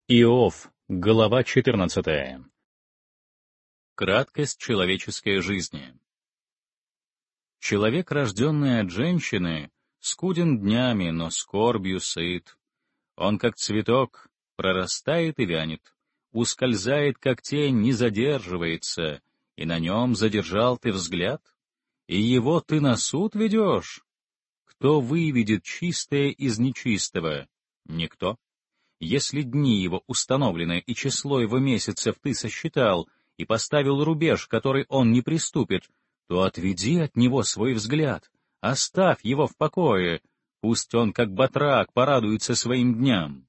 Иов, глава 14. Краткость человеческой жизни. Человек, рожденный от женщины, скуден днями, но скорбью сыт. Он, как цветок, прорастает и вянет, ускользает, как тень, не задерживается, и на нем задержал ты взгляд, и его ты на суд ведешь. Кто выведет чистое из нечистого? Никто. Если дни его установлены и число его месяцев ты сосчитал и поставил рубеж, который он не приступит, то отведи от него свой взгляд, оставь его в покое, пусть он, как батрак, порадуется своим дням.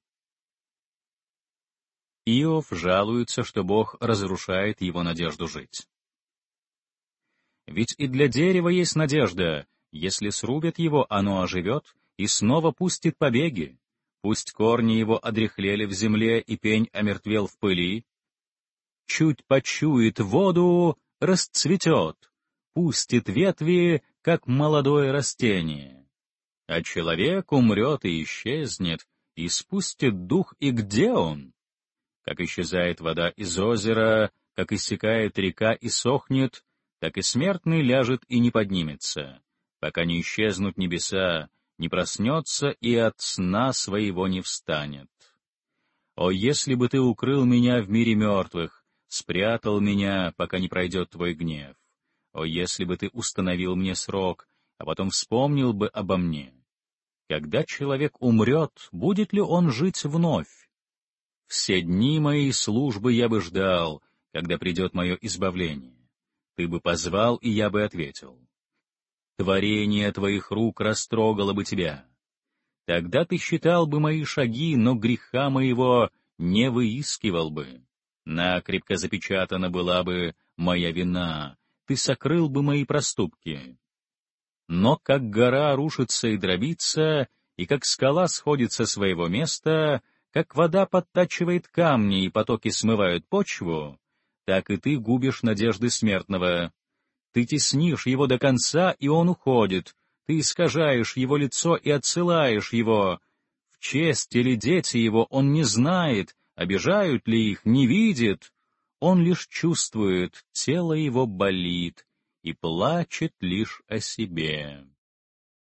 Иов жалуется, что Бог разрушает его надежду жить. Ведь и для дерева есть надежда, если срубят его, оно оживет и снова пустит побеги. Пусть корни его одряхлели в земле и пень омертвел в пыли. Чуть почует воду, расцветет, пустит ветви, как молодое растение. А человек умрет и исчезнет, и спустит дух, и где он? Как исчезает вода из озера, как иссякает река и сохнет, так и смертный ляжет и не поднимется, пока не исчезнут небеса, не проснется и от сна своего не встанет. О, если бы ты укрыл меня в мире мертвых, спрятал меня, пока не пройдет твой гнев. О, если бы ты установил мне срок, а потом вспомнил бы обо мне. Когда человек умрет, будет ли он жить вновь? Все дни моей службы я бы ждал, когда придет мое избавление. Ты бы позвал, и я бы ответил. Творение твоих рук растрогало бы тебя. Тогда ты считал бы мои шаги, но греха моего не выискивал бы. Накрепко запечатана была бы моя вина, ты сокрыл бы мои проступки. Но как гора рушится и дробится, и как скала сходит со своего места, как вода подтачивает камни и потоки смывают почву, так и ты губишь надежды смертного. Ты теснишь его до конца, и он уходит. Ты искажаешь его лицо и отсылаешь его. В честь или дети его он не знает, обижают ли их, не видит. Он лишь чувствует, тело его болит и плачет лишь о себе.